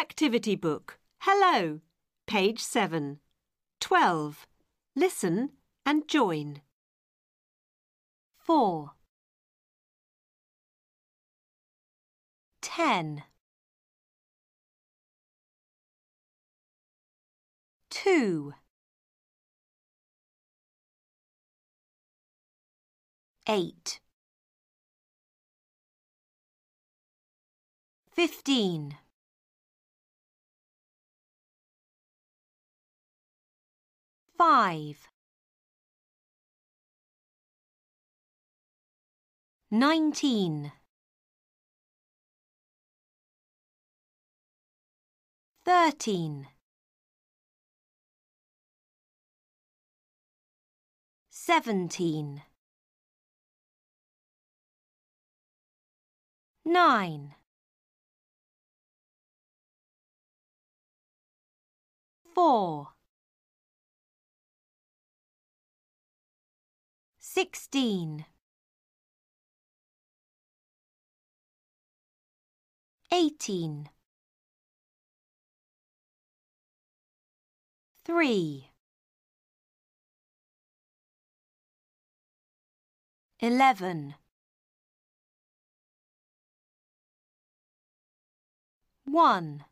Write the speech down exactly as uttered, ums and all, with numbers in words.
Activity book. Hello. Page seven. twelve. Listen and join. Four. Ten. Two. Eight. Fifteen. Five. Nineteen. Thirteen. Seventeen. Nine. Four. Sixteen. Eighteen. Three. Eleven. One.